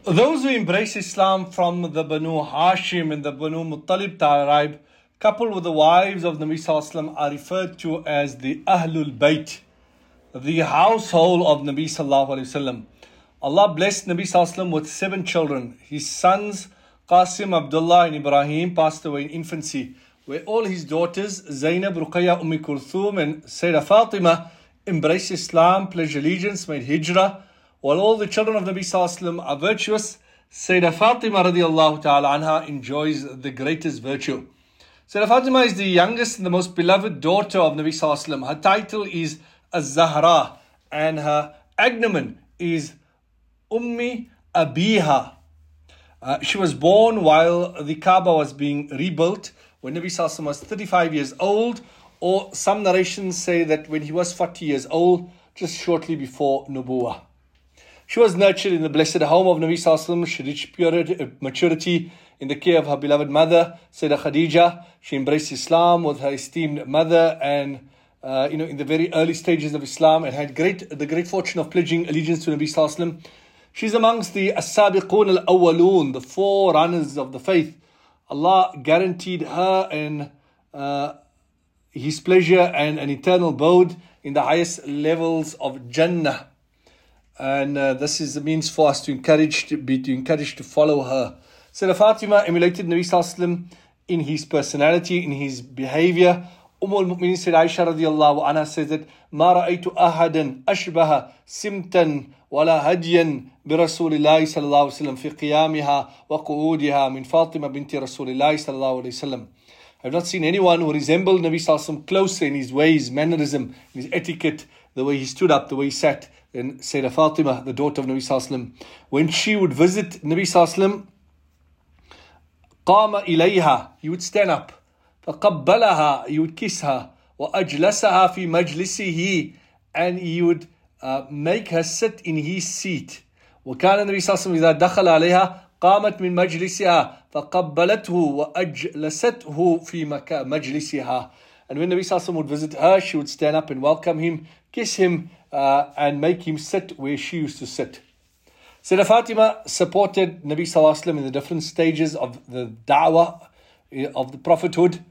Those who embrace Islam from the Banu Hashim and the Banu Muttalib tribe, coupled with the wives of Nabi Sallallahu Alaihi Wasallam, are referred to as the Ahlul Bayt, the household of Nabi Sallallahu Alaihi Wasallam. Allah blessed Nabi Sallallahu Alaihi Wasallam with 7 children. His sons, Qasim, Abdullah and Ibrahim, passed away in infancy, where all his daughters, Zainab, Ruqayya, Kulthum and Sayyidah Fatima, embraced Islam, pledged allegiance, made hijrah. While all the children of Nabi Sallallahu Alaihi Wasallam are virtuous, Sayyidah Fatima radiallahu ta'ala anha enjoys the greatest virtue. Sayyidah Fatima is the youngest and the most beloved daughter of Nabi Sallallahu Alaihi Wasallam. Her title is Az-Zahra and her agnomen is Ummi Abiha. She was born while the Kaaba was being rebuilt, when Nabi Sallallahu Alaihi Wasallam was 35 years old, or some narrations say that when he was 40 years old, just shortly before Nubuwah. She was nurtured in the blessed home of Nabi Sallallahu Alaihi Wasallam. She reached maturity in the care of her beloved mother, Sayyidah Khadija. She embraced Islam with her esteemed mother and in the very early stages of Islam, and had the great fortune of pledging allegiance to Nabi Sallallahu Alaihi Wasallam. She's amongst the As-Sabiqun Al-Awwalun, the forerunners of the faith. Allah guaranteed her and His pleasure and an eternal abode in the highest levels of Jannah. And this is the means for us to encourage to follow her. Sayyidah Fatima emulated Nabi Sallallahu Alaihi Wasallam in his personality, in his behavior. Al-Mu'mineen Sayyidah Aisha radiallahu anha says that ما رأيت أحدا أشبه سمتا ولا هديا برسول الله صلى الله عليه وسلم في قيامها وقعودها من فاطمة بنت رسول الله صلى الله عليه وسلم. I have not seen anyone who resembled Nabi Sallallahu Alaihi Wasallam closer in his ways, mannerism, in his etiquette, the way he stood up, the way he sat, than Sayyidah Fatima, the daughter of Nabi Sallallahu Alaihi Wasallam. When she would visit Nabi Sallallahu Alaihi Wasallam, قام إليها, he would stand up. فقبلها, he would kiss her. وأجلسها في مجلسه, and he would make her sit in his seat. وكان النبي صلى الله عليه وسلم إذا دخل عليها قامت من مجلسها فقبلته وأجلسته في مجلسها. And when Nabi Sallallahu Alaihi Wasallam would visit her, she would stand up and welcome him, kiss him, and make him sit where she used to sit. Sayyidah Fatima supported Nabi Sallallahu Alaihi Wasallam in the different stages of the da'wah of the prophethood.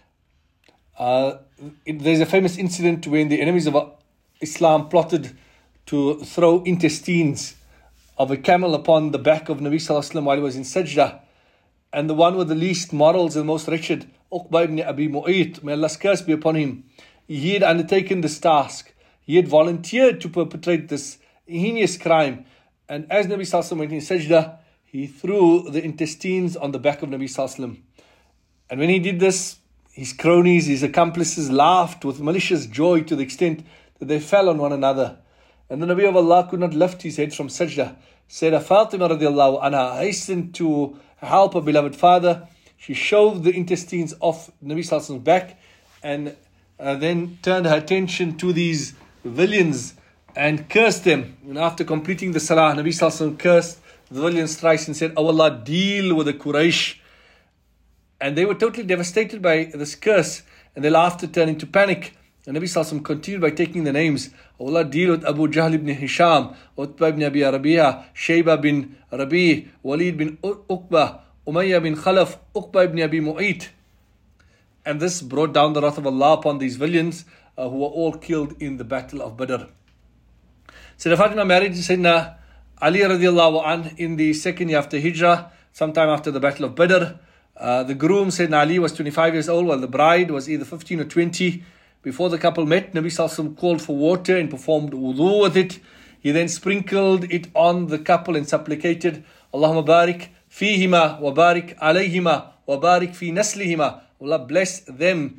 There's a famous incident when the enemies of Islam plotted to throw intestines of a camel upon the back of Nabi Sallallahu Alaihi Wasallam while he was in sajda. And the one with the least morals and most wretched, Uqba ibn Abi Mu'ayt, may Allah's curse be upon him, he had undertaken this task. He had volunteered to perpetrate this heinous crime. And as Nabi Sallallahu Alaihi Wasallam went in sajda, he threw the intestines on the back of Nabi Sallallahu Alaihi Wasallam. And when he did this, his cronies, his accomplices laughed with malicious joy to the extent that they fell on one another. And the Nabi of Allah could not lift his head from sajda. Sayyidah Fatima radiallahu anha hastened to help her beloved father. She shoved the intestines off Nabi Sallallahu Alaihi Wasallam's back, and then turned her attention to these villains and cursed them. And after completing the salah, Nabi Sallallahu Alaihi Wasallam cursed the villains thrice and said, "Oh Allah, deal with the Quraysh." And they were totally devastated by this curse, and their laughter turned into panic. And Nabi Sallallahu Alaihi Wasallam continued by taking the names. "Oh Allah, deal with Abu Jahl ibn Hisham, Utbah ibn Abi Rabi'a, Shayba bin Rabi, Walid bin Uqba, Umayyah bin Khalaf, Uqba ibn Abi Mu'ayt." And this brought down the wrath of Allah upon these villains who were all killed in the battle of Badr. Sayyidah Fatima married Sayyidina Ali radiallahu anh in the second year after Hijrah, sometime after the battle of Badr. The groom, Sayyidina Ali, was 25 years old, while the bride was either 15 or 20. Before the couple met, Nabi Sallallahu Alaihi Wasallam called for water and performed wudu with it. He then sprinkled it on the couple and supplicated, "Allahumma barik fihima wa barik alayhima wa barik fi naslihima." Allah bless them,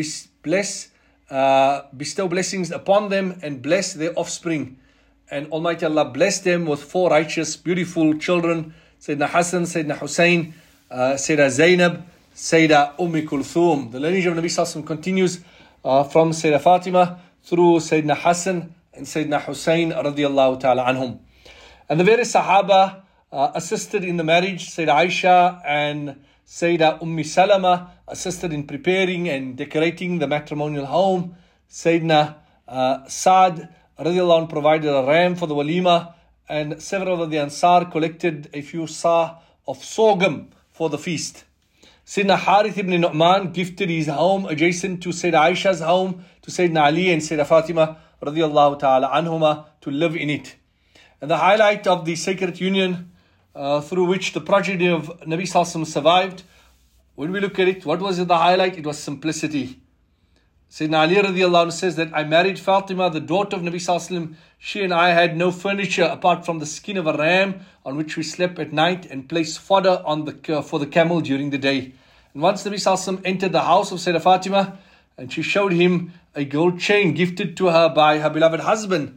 bestow blessings upon them and bless their offspring. And Almighty Allah blessed them with 4 righteous, beautiful children: Sayyidina Hassan, Sayyidina Hussein, Sayyidah Zainab, Sayyidah Kulthum. The lineage of Nabi Sallallahu Alaihi Wasallam continues from Sayyidah Fatima through Sayyidina Hassan and Sayyidina Hussein radiallahu ta'ala anhum. And the various Sahaba assisted in the marriage. Sayyidah Aisha and Sayyidah Salama assisted in preparing and decorating the matrimonial home. Sayyidina Sa'd radiallahu anhu provided a ram for the walima, and several of the Ansar collected a few sa of sorghum for the feast. Sayyidina Harith ibn Nu'man gifted his home adjacent to Sayyidah Aisha's home to Sayyidina Ali and Sayyidah Fatima radiyallahu ta'ala anhuma to live in it. And the highlight of the sacred union through which the progeny of Nabi Sallallahu Alaihi Wasallam survived, when we look at it, what was the highlight? It was simplicity. Sayyidina Ali radiallahu anhu says that I married Fatima, the daughter of Nabi Sallallahu Alaihi Wasallam. She and I had no furniture apart from the skin of a ram on which we slept at night and placed fodder on for the camel during the day. And once Nabi Sallallahu Alaihi Wasallam entered the house of Sayyidah Fatima, and she showed him a gold chain gifted to her by her beloved husband.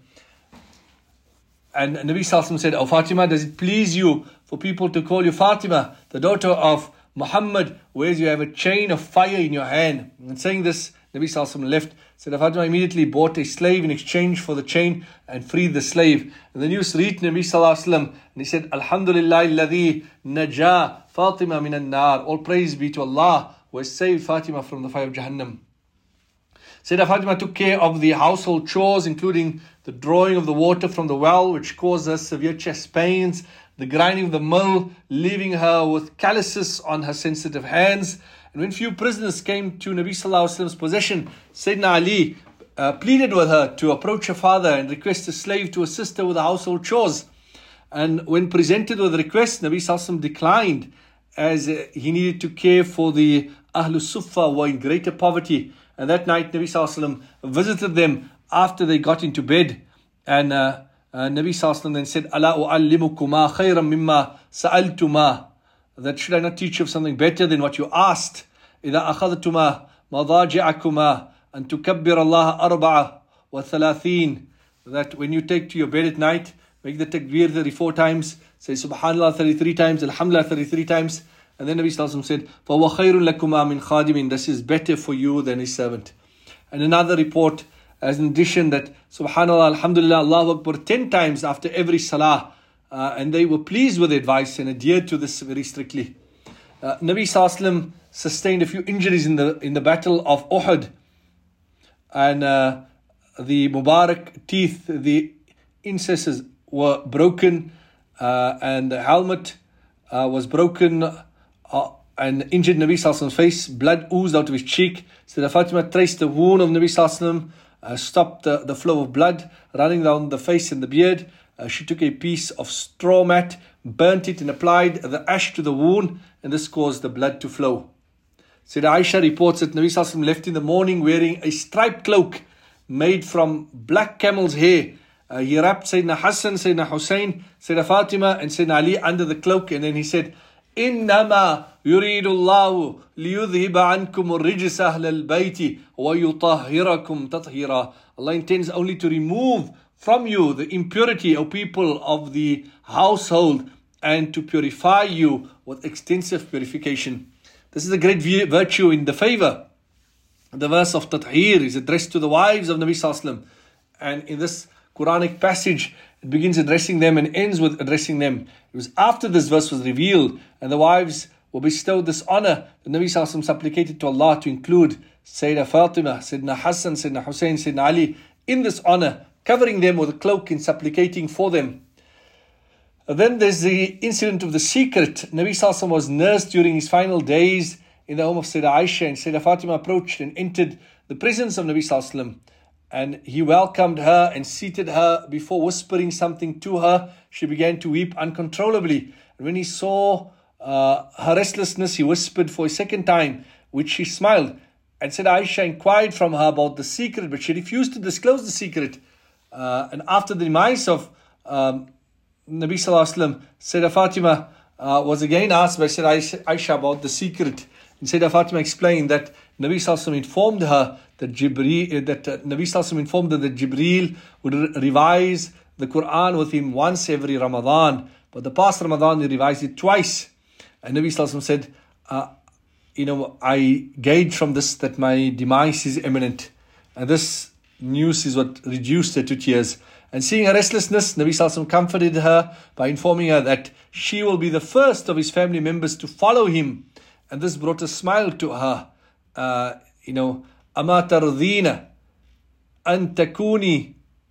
And Nabi Sallallahu Alaihi Wasallam said, "Oh Fatima, does it please you for people to call you Fatima, the daughter of Muhammad, whereas you have a chain of fire in your hand?" And saying this, Nabi Sallallahu Alaihi Wasallam left. Sayyidah Fatima immediately bought a slave in exchange for the chain and freed the slave. And the news reached Nabi Sallallahu Alaihi Wasallam, and he said, "Alhamdulillah alladhi naja Fatima minan nar." All praise be to Allah who has saved Fatima from the fire of Jahannam. Sayyidah Fatima took care of the household chores, including the drawing of the water from the well, which caused her severe chest pains, the grinding of the mill, leaving her with calluses on her sensitive hands. And when few prisoners came to Nabi Sallallahu Alaihi Wasallam's possession, Sayyidina Ali pleaded with her to approach her father and request a slave to assist her with the household chores. And when presented with the request, Nabi Sallallahu Alaihi Wasallam declined, as he needed to care for the Ahlul Suffa who were in greater poverty. And that night, Nabi Sallallahu Alaihi Wasallam visited them after they got into bed. And Nabi Sallallahu Alaihi Wasallam then said, "Ala u'allimukuma khayran mimma sa'altuma." That should I not teach you of something better than what you asked? إِذَا أَخَذْتُمَا مَضَاجِعَكُمَا أَن تُكَبِّرَ اللَّهَ أَرْبَعَ وَثَلَاثِينَ. That when you take to your bed at night, make the takbir 34 times, say Subhanallah 33 times, Alhamdulillah 33 times. And then Nabi Sallallahu Alaihi Wasallam said, فَهُوَ خَيْرٌ لَكُمَا مِنْ خَادِمٍ. This is better for you than a servant. And another report, as an addition, that Subhanallah, Alhamdulillah, Allahu Akbar 10 times after every salah. And they were pleased with the advice and adhered to this very strictly. Nabi Sallallahu Alaihi Wasallam sustained a few injuries in the battle of Uhud. And the Mubarak teeth, the incesses were broken, and the helmet was broken and injured Nabi Sallallahu Alaihi Wasallam's face. Blood oozed out of his cheek. Sayyidah Fatima traced the wound of Nabi Sallallahu Alaihi Wasallam, stopped the flow of blood running down the face and the beard. She took a piece of straw mat, burnt it and applied the ash to the wound, and this caused the blood to flow. Sayyidah Aisha reports that Nabi Sallallahu Alaihi Wasallam left in the morning wearing a striped cloak made from black camel's hair. He wrapped Sayyidina Hassan, Sayyidina Hussein, Sayyidina Fatima and Sayyidina Ali under the cloak, and then he said, إِنَّمَا يُرِيدُ اللَّهُ لِيُذْهِبَ عَنْكُمُ الرِّجْسَ أَهْلَ الْبَيْتِ وَيُطَهِّرَكُمْ تَطْهِيرًا. Allah intends only to remove from you the impurity, O people of the household, and to purify you with extensive purification. This is a great virtue in the favor. The verse of Tathir is addressed to the wives of Nabi Sallallahu Alaihi Wasallam. And in this Quranic passage, it begins addressing them and ends with addressing them. It was after this verse was revealed and the wives were bestowed this honor, the Nabi Sallallahu Alaihi Wasallam supplicated to Allah to include Sayyidah Fatima, Sayyidina Hassan, Sayyidina Hussein, Sayyidina Ali in this honor, covering them with a cloak and supplicating for them. Then there's the incident of the secret. Nabi Sallallahu Alaihi Wasallam was nursed during his final days in the home of Sayyidah Aisha, and Sayyidah Fatima approached and entered the presence of Nabi Sallallahu Alaihi Wasallam. And he welcomed her and seated her. Before whispering something to her, she began to weep uncontrollably. And when he saw her restlessness, he whispered for a second time, which she smiled. And Sayyidah Aisha inquired from her about the secret, but she refused to disclose the secret. And after the demise of Nabi Sallallahu Alaihi Wasallam, Sayyidah Fatima was again asked by Sayyidah Aisha about the secret. And Sayyidah Fatima explained that Nabi Sallallahu Alaihi Wasallam informed her that Nabi Sallallahu Alaihi Wasallam informed her that Jibreel would revise the Quran with him once every Ramadan. But the past Ramadan, he revised it twice. And Nabi Sallallahu Alaihi Wasallam said, I gauge from this that my demise is imminent. And this news is what reduced her to tears. And seeing her restlessness, Nabi Sallallahu Alaihi Wasallam comforted her by informing her that she will be the first of his family members to follow him. And this brought a smile to her. أَمَا تَرْضِينَ أَن تَكُونِي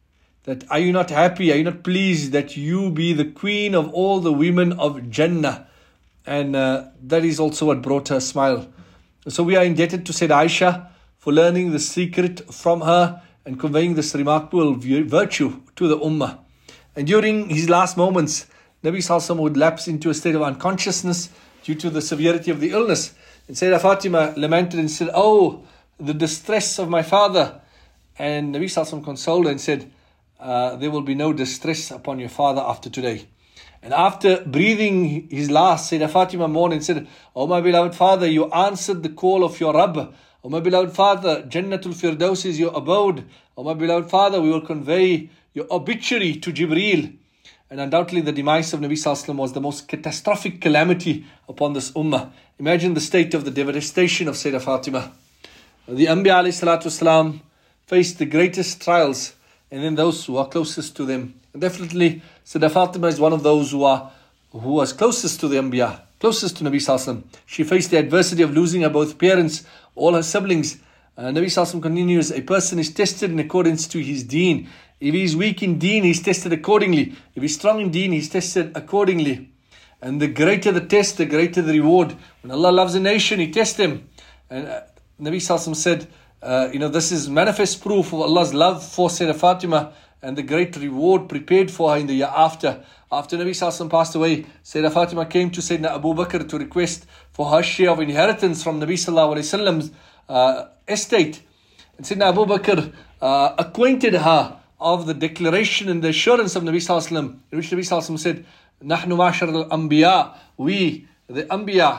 that are you not happy, are you not pleased that you be the queen of all the women of Jannah? And that is also what brought her a smile. So we are indebted to Sayyidah Aisha for learning the secret from her and conveying this remarkable virtue to the ummah. And during his last moments, Nabi Sallallahu Alaihi Wasallam would lapse into a state of unconsciousness due to the severity of the illness. And Sayyidah Fatima lamented and said, "Oh, the distress of my father." And Nabi Sallallahu Alaihi Wasallam consoled her and said, "There will be no distress upon your father after today." And after breathing his last, Sayyidah Fatima mourned and said, "Oh my beloved father, you answered the call of your Rabb. Oh my beloved father, Jannatul Firdaus is your abode. Oh my beloved father, we will convey your obituary to Jibreel." And undoubtedly the demise of Nabi Sallallahu Alaihi Wasallam was the most catastrophic calamity upon this ummah. Imagine the state of the devastation of Sayyidah Fatima. The Anbiya alayhi salatu wasalam faced the greatest trials, and then those who are closest to them. And definitely Sayyidah Fatima is one of those who was closest to the Anbiya, closest to Nabi Sallallahu Alaihi Wasallam. She faced the adversity of losing her both parents, all her siblings. Nabi Sallallahu Alaihi Wasallam continues, a person is tested in accordance to his deen. If he is weak in deen, he is tested accordingly. If he is strong in deen, he is tested accordingly. And the greater the test, the greater the reward. When Allah loves a nation, He tests them. And Nabi Sallallahu Alaihi Wasallam said, this is manifest proof of Allah's love for Sayyidah Fatima and the great reward prepared for her in the year after. After Nabi Sallallahu Alaihi Wasallam passed away, Sayyidah Fatima came to Sayyidina Abu Bakr to request for her share of inheritance from Nabi Sallallahu Alaihi Wasallam's estate. And Sayyidina Abu Bakr acquainted her of the declaration and the assurance of Nabi Sallallahu Alaihi Wasallam, in which Nabi Sallallahu Alaihi Wasallam said, "Nahnu ma'ashar al-anbiya, we, the anbiya,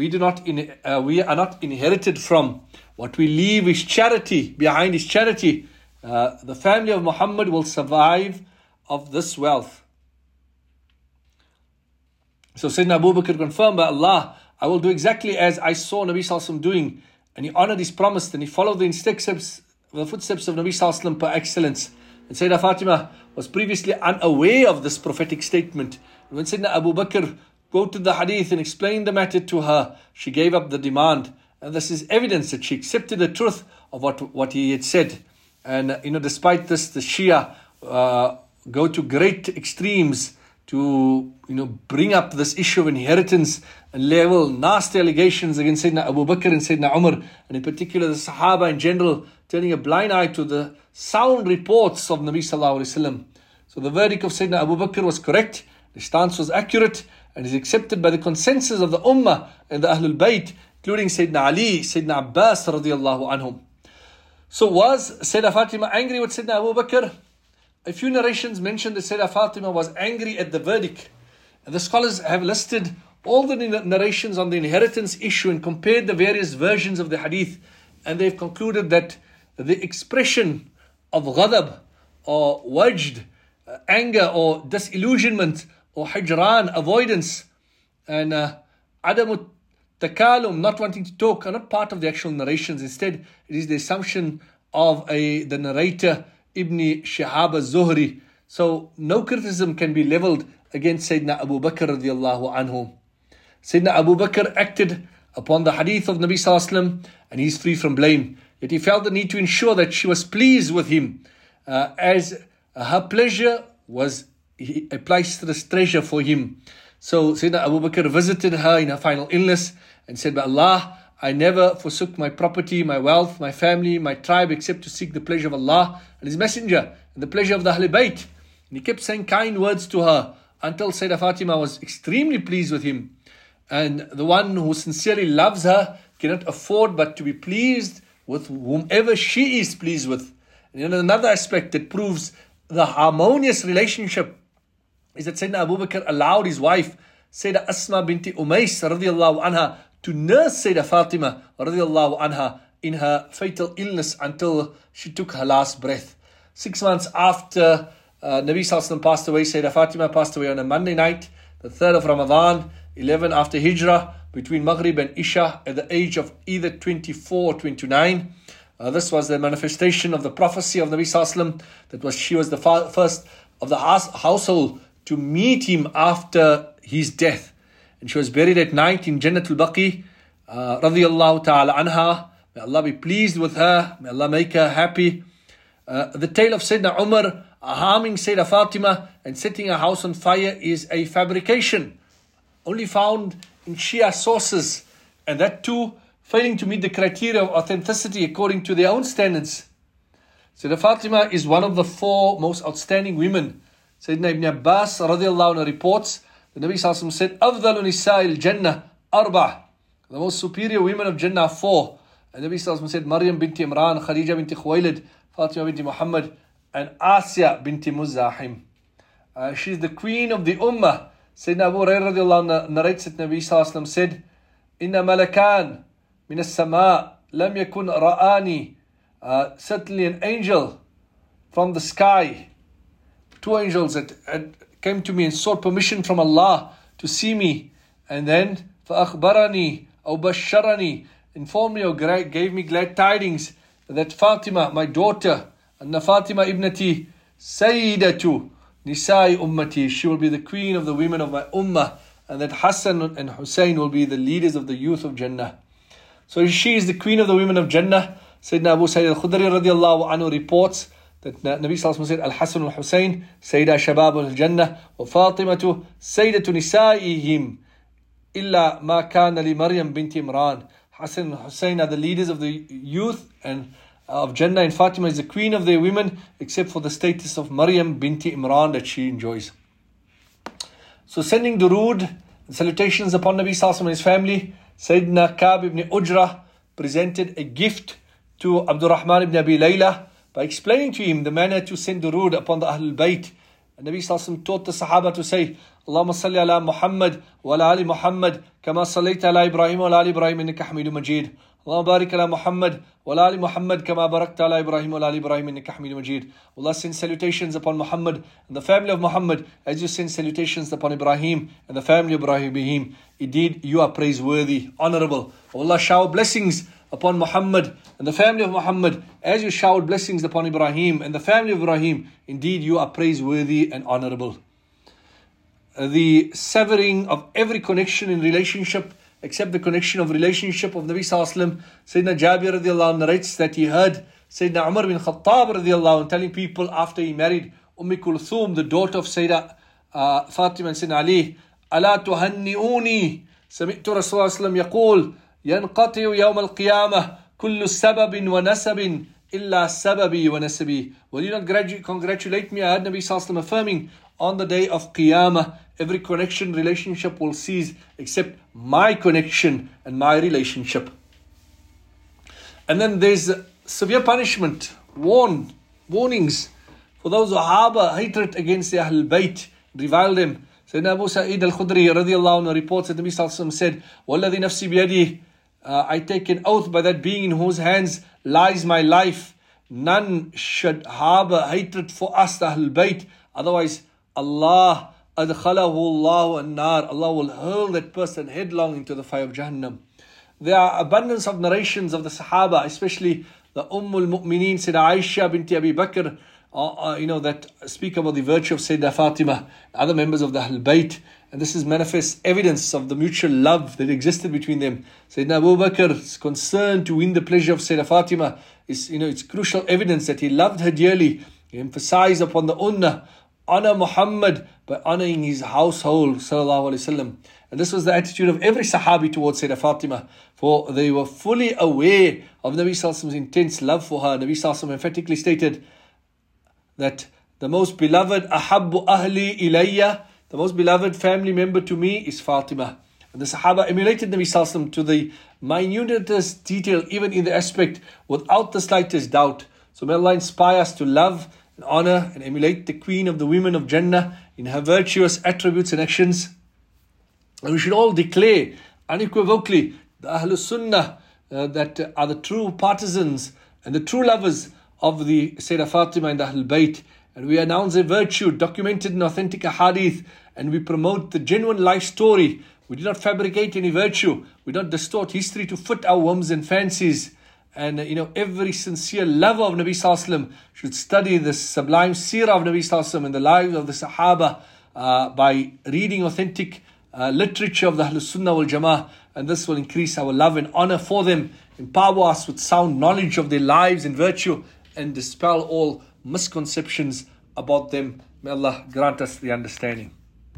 we are not inherited from. What we leave is charity. Behind is charity. The family of Muhammad will survive of this wealth." So Sayyidina Abu Bakr confirmed, "By Allah, I will do exactly as I saw Nabi Sallallahu Alaihi Wasallam doing." And he honored his promise and he followed the footsteps of Nabi Sallallahu Alaihi Wasallam per excellence. And Sayyidah Fatima was previously unaware of this prophetic statement. And when Sayyidina Abu Bakr quoted the hadith and explained the matter to her, she gave up the demand. And this is evidence that she accepted the truth of what he had said. And despite this, the Shia go to great extremes to bring up this issue of inheritance and level nasty allegations against Sayyidina Abu Bakr and Sayyidina Umar, and in particular the Sahaba in general, turning a blind eye to the sound reports of Nabi Sallallahu Alaihi Wasallam. So the verdict of Sayyidina Abu Bakr was correct, the stance was accurate, and is accepted by the consensus of the Ummah and the Ahlul Bayt, including Sayyidina Ali, Sayyidina Abbas radiallahu anhum. So was Sayyidah Fatima angry with Sayyidina Abu Bakr? A few narrations mention that Sayyidah Fatima was angry at the verdict. And the scholars have listed all the narrations on the inheritance issue and compared the various versions of the hadith. And they've concluded that the expression of ghadab or wajd, anger or disillusionment or hijran, avoidance, and adamu takalum, not wanting to talk, are not part of the actual narrations. Instead, it is the assumption of the narrator Ibn Shihab al-Zuhri. So no criticism can be leveled against Sayyidina Abu Bakr radiallahu anhu. Sayyidina Abu Bakr acted upon the hadith of Nabi Sallallahu Alaihi Wasallam and he is free from blame. Yet he felt the need to ensure that she was pleased with him, as her pleasure was a priceless treasure for him. So Sayyidina Abu Bakr visited her in her final illness and said, "By Allah, I never forsook my property, my wealth, my family, my tribe, except to seek the pleasure of Allah and His Messenger and the pleasure of the Ahlul Bayt." And he kept saying kind words to her until Sayyidah Fatima was extremely pleased with him. And the one who sincerely loves her cannot afford but to be pleased with whomever she is pleased with. And another aspect that proves the harmonious relationship is that Sayyidina Abu Bakr allowed his wife, Sayyidah Asma binti Umays radiallahu anha, to nurse Sayyidah Fatima radiallahu anha in her fatal illness until she took her last breath. 6 months after Nabi Sallallahu Alaihi Wasallam passed away, Sayyidah Fatima passed away on a Monday night, the 3rd of Ramadan, 11 after Hijrah, between Maghrib and Isha, at the age of either 24 or 29. This was the manifestation of the prophecy of Nabi Sallallahu Alaihi Wasallam, that she was the first of the household to meet him after his death. And she was buried at night in Jannatul Baqi, radiyallahu ta'ala anha. May Allah be pleased with her. May Allah make her happy. The tale of Sayyidina Umar harming Sayyidah Fatima and setting her house on fire is a fabrication, only found in Shia sources, and that too failing to meet the criteria of authenticity according to their own standards. Sayyidah Fatima is one of the 4 most outstanding women. Sayyidina Ibn Abbas radiallahu anhu reports, the Nabi Sallallahu Alaihi Wasallam said, أفضل نساء الجنة أربع. The most superior women of Jannah are 4. And the Nabi Sallallahu Alaihi Wasallam said, Maryam binti Imran, Khadija binti Khuwailid, Fatima binti Muhammad, and Asya binti Muzahim. She's the queen of the Ummah. Sayyidina Abu Hurairah radiallahu anhu narrates that Nabi Sallallahu Alaihi Wasallam said, Inna malakan min as-sama' lam yakun ra'ani. Certainly an angel from the sky, 2 angels that came to me and sought permission from Allah to see me, and then فَأَخْبَرَنِي أَوْ بَشَّرَنِي, informed me or gave me glad tidings that Fatima, my daughter, Anna Fatima ibnati Sayyidatu Nisa'i Ummati, she will be the queen of the women of my ummah, and that Hassan and Hussein will be the leaders of the youth of Jannah. So she is the queen of the women of Jannah. Sayyidina Abu Sa'id al-Khudri radiallahu anhu reports that Nabi Sallallahu Alaihi Wasallam said, Al-Hasan al-Hussein, Sayyida Shabab al-Jannah, wa Fatimatu, Sayyidatu Nisa'ihim, illa ma kana li Maryam binti Imran. Hassan and Hussein are the leaders of the youth and of Jannah, and Fatima is the queen of their women, except for the status of Maryam binti Imran that she enjoys. So sending durood and salutations upon Nabi Sallallahu Alaihi Wasallam and his family, Sayyidina Ka'b ibn Ujrah presented a gift to Abdul Rahman ibn Abi Layla by explaining to him the manner to send durood upon the Ahlul Bayt. And Nabi Sallallahu Alaihi Wasallam taught the Sahaba to say, Allahumma salli ala Muhammad wa ala ali Muhammad kama sallaita ala Ibrahim wa ala ali Ibrahim innaka Hamidum Majid. Allahumma barik ala Muhammad wa ala ali Muhammad kama barakta ala Ibrahim wa ala ali Ibrahim innaka Hamidum Majid. Allah send salutations upon Muhammad and the family of Muhammad as you send salutations upon Ibrahim and the family of Ibrahim. Indeed, you are praiseworthy, honorable. Allah shower blessings upon Muhammad and the family of Muhammad as you showered blessings upon Ibrahim and the family of Ibrahim. Indeed, you are praiseworthy and honorable. The severing of every connection in relationship except the connection of relationship of Nabi Sallallahu Alaihi Wasallam. Sayyidina Jabir radiallahu anhu narrates that he heard Sayyidina Umar bin Khattab radiallahu anhu telling people after he married Kulthum, the daughter of Sayyida Fatima and Sayyidina Ali, ألا تهنئوني سمعت رسول الله صلى الله عليه وسلم يقول ينقطع يوم القيامة كل سبب ونسب إلا سببي ونسبي. Will you not congratulate me? I heard Nabi Sallallahu Alaihi Wasallam affirming, on the day of Qiyamah, every connection, relationship will cease except my connection and my relationship. And then there's severe punishment, warnings for those who harbor hatred against the Ahlul Bayt, revile them. Sayyidina Abu Sa'id al-Khudri radiallahu anhu reports that Nabi Sallallahu Alaihi Wasallam said, وَالَّذِي نَفْسِي بِيَدِهِ, I take an oath by that being in whose hands lies my life, none should harbor hatred for us, the Ahlul Bayt, otherwise Allah adkhalahu Allahu an-nar, Allah will hurl that person headlong into the fire of Jahannam. There are abundance of narrations of the Sahaba, especially the Ummul Mu'mineen, Sayyidah Aisha binti Abi Bakr, that speak about the virtue of Sayyidah Fatima, other members of the Ahlul Bayt, and this is manifest evidence of the mutual love that existed between them. Sayyidina Abu Bakr's concern to win the pleasure of Sayyidah Fatima is, it's crucial evidence that he loved her dearly. He emphasized upon the honor Muhammad by honoring his household, sallallahu alaihi wasallam. And this was the attitude of every Sahabi towards Sayyidah Fatima, for they were fully aware of Nabi Sallallahu Alaihi Wasallam's intense love for her. Nabi Sallallahu Alaihi Wasallam emphatically stated that the most beloved ahabbu ahli ilayya, the most beloved family member to me is Fatima. And the Sahaba emulated Nabi Sallallahu Alaihi Wasallam to the minutest detail, even in the aspect without the slightest doubt. So may Allah inspire us to love and honor and emulate the queen of the women of Jannah in her virtuous attributes and actions. And we should all declare unequivocally the Ahlul Sunnah that are the true partisans and the true lovers of the Sayyidah Fatima and the Ahlul Bayt. And we announce their virtue documented in authentic ahadith, and we promote the genuine life story. We do not fabricate any virtue. We don't distort history to fit our whims and fancies. And every sincere lover of Nabi Sallallahu Alaihi Wasallam should study the sublime seerah of Nabi Sallallahu Alaihi Wasallam and the lives of the Sahaba by reading authentic literature of the Ahlus Sunnah wal Jama'ah, and this will increase our love and honor for them, empower us with sound knowledge of their lives and virtue, and dispel all misconceptions about them. May Allah grant us the understanding.